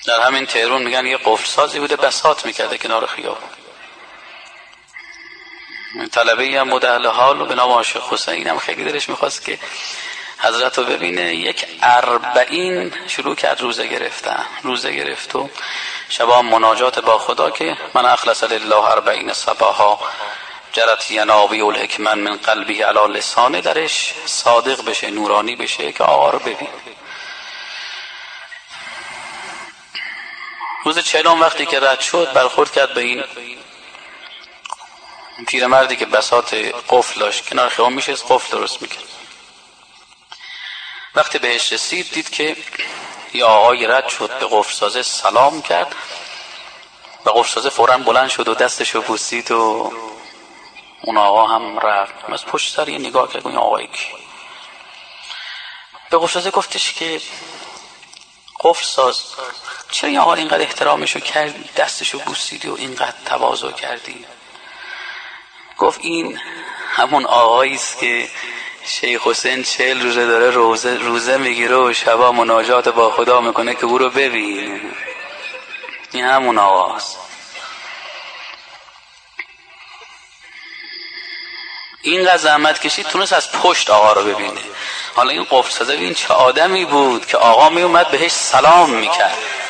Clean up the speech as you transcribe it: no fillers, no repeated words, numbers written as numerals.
در همین تهران میگن یه قفل سازی بوده بساط میکرده کنار خیابون. طلبه‌ای هم بوده اهل حال و به نام عاشق حسین هم خیلی دلش میخواست که حضرت رو ببینه. یک 40 شروع کرد روزه گرفت و شبا مناجات با خدا که من اخلص لله 40 صباحا جرت ینابی الحکمن من قلبی علی لسانه، درش صادق بشه، نورانی بشه که آقا رو ببین. روز 40 وقتی که رد شد برخورد کرد به این پیرمردی که بساط قفل داشت کنار خیابون میشه قفل درست میکرد. وقتی بهش رسید دید که یه آقای رد شد به قفل سازه سلام کرد و قفل سازه فوراً بلند شد و دستشو بوسید و اون آقا هم رفت. از پشت سر یه نگاه کرد این آقایی کی؟ به قفل سازه گفتش که قفل ساز چرا این آقا اینقدر احترامشو کردی، دستشو بوسیدی و اینقدر تواضع کردی؟ گفت این همون آقایی است که شیخ حسین 40 روزه داره روزه میگیره و شبا مناجات با خدا میکنه که او رو ببین. این همون آقاست. اینقدر زحمت کشید تونست از پشت آقا رو ببینه. حالا این قفل سازه ببین چه آدمی بود که آقا می اومد بهش سلام میکرد.